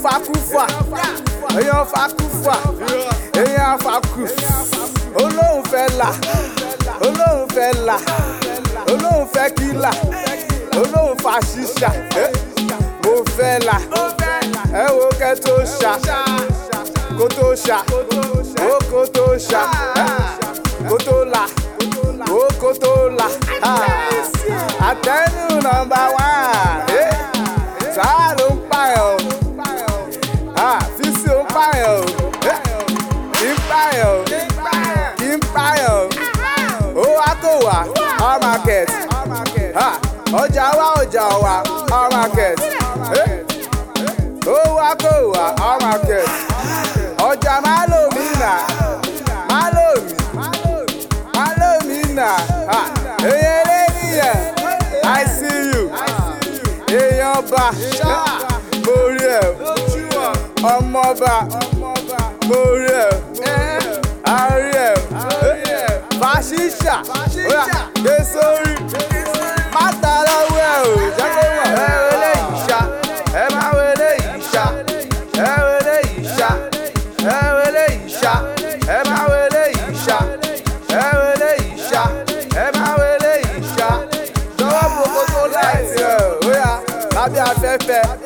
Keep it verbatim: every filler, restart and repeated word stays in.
fakúfà èèyàn fakúfà èèyàn fakú olóhùn fẹ́ là olóhùn fẹ́ là olóhùn fẹ́ kílà olóhùn fa ṣíṣà mo fẹ́ là ẹ wo kẹ́ tó ṣà kó tó ṣà ó kó tó ṣà kó tó là ó kó tó là àtẹnu nọ́mbà one sáà ló ń pààyàn fífi ó ń pààyàn kì í pààyàn kì í pààyàn ó wá kó wá our market ọjà wa ọjà wa our market ó wá kó wá our market ọjà má lò mí nà má lò mí má lò mí nà èyàn lé nìyẹn I see you èèyàn bá mo rí ẹ ọmọba mo rí ẹ àárí ẹ fàṣíṣà gbé sórí má ta lọ́wọ́ ẹ ò jẹ́ kó mọ̀ ẹ wọlé yìí ṣá ẹ má wọlé yìí ṣá ẹ wọlé yìí ṣá ẹ wọlé yìí ṣá ẹ má wọlé yìí ṣá ẹ wọlé yìí ṣá ẹ má wọlé yìí ṣá jọ̀wọ́ gbogbo tó láìsí ẹ ó yá lábẹ́ afẹ́fẹ́.